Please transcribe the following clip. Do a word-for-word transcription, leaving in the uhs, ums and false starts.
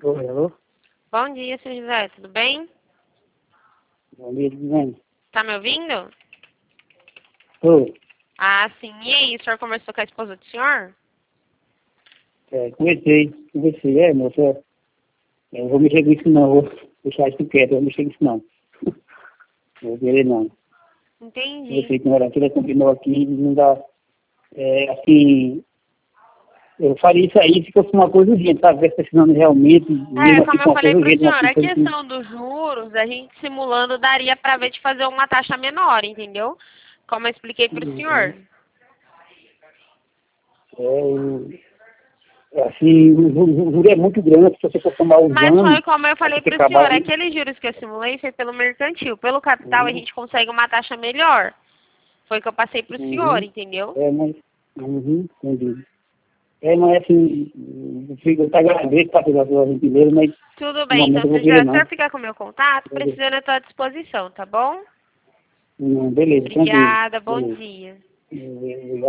Oi, alô? Bom dia, seu José, tudo bem? Bom dia, tudo bem? Tá me ouvindo? Oi, Ah, sim. E aí, o senhor conversou com a esposa do senhor? é, conversei, conversei, é, moça, é, eu vou mexer com isso não, vou deixar isso quieto, eu vou mexer com isso não. Não vou querer não. Entendi. Conversei com ela aqui, ela combinou aqui, não dá, é, assim, eu faria isso aí se fosse uma coisa urgente, sabe? Estivesse precisando realmente, É, mesmo assim como com eu uma falei coisa pro urgente, uma senhor, a pessoa que... questão dos juros, a gente simulando daria pra ver de fazer uma taxa menor, entendeu? Como eu expliquei pro senhor. É, o- assim, o juro o juro é muito grande, se você for tomar os Mas anos, foi como eu aí falei você pro acabar... senhor, aqueles juros que eu simulei foi pelo mercantil. Pelo capital a Uhum, gente consegue uma taxa melhor. Foi o que eu passei pro senhor, uhum, entendeu? é, mas... Uhum, entendi. É, mas assim, eu fico- eu te agradeço tá, pela sua gentileza, mas Tudo no bem, então momento eu se vou o querer senhor não. ficar com o meu contato, Beleza, precisando eu tô à disposição, tá bom? não, beleza, tranquilo. Obrigada, bom Beleza. dia. Beleza.